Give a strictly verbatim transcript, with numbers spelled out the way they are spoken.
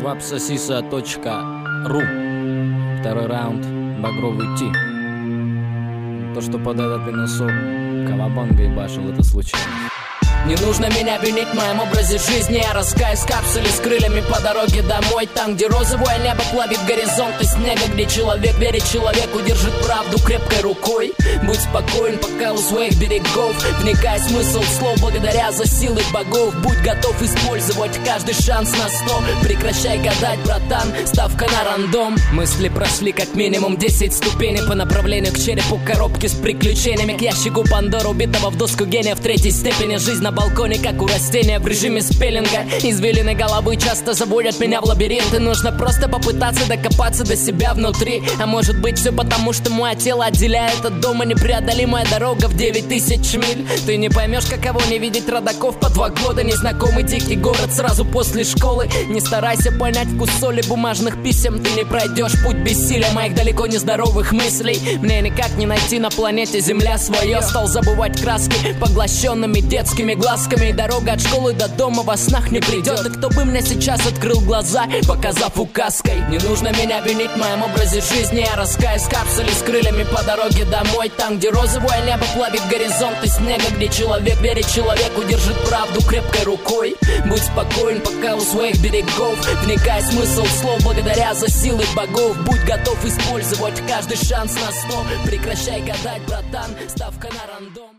вапсосиса точка ру. Второй раунд. Багровый Ти. То, что под этот пеносок Кавабанга ебашил, это случайно. Не нужно меня винить в моем образе жизни. Я раскаюсь в капсуле с крыльями по дороге домой. Там, где розовое небо плавит горизонт и снега, где человек верит человеку, держит правду крепкой рукой. Будь спокоен, пока у своих берегов, вникай в смысл слов, благодаря за силы богов. Будь готов использовать каждый шанс на сто. Прекращай гадать, братан, ставка на рандом. Мысли прошли как минимум десять ступеней по направлению к черепу коробки с приключениями, к ящику Пандоры, убитого в доску гения в третьей степени. Жизнь на балконе, как у растения в режиме спеллинга. Извилины головы часто заводят меня в лабиринты. Нужно просто попытаться докопаться до себя внутри. А может быть все потому, что мое тело отделяет от дома непреодолимая дорога в девять тысяч миль. Ты не поймешь, каково не видеть родаков по два года. Незнакомый дикий город сразу после школы. Не старайся понять вкус соли бумажных писем. Ты не пройдешь путь бессилия моих далеко не здоровых мыслей. Мне никак не найти на планете Земля свое. Стал забывать краски поглощенными детскими глазами. Глазками, и дорога от школы до дома во снах не придет. И кто бы мне сейчас открыл глаза, показав указкой. Не нужно меня винить в моем образе жизни. Я раскаюсь в капсуле с крыльями по дороге домой. Там, где розовое небо плавит горизонт и снега, где человек верит человеку, держит правду крепкой рукой. Будь спокоен, пока у своих берегов, вникай в смысл слов, благодаря за силы богов. Будь готов использовать каждый шанс на сто. Прекращай гадать, братан, ставка на рандом.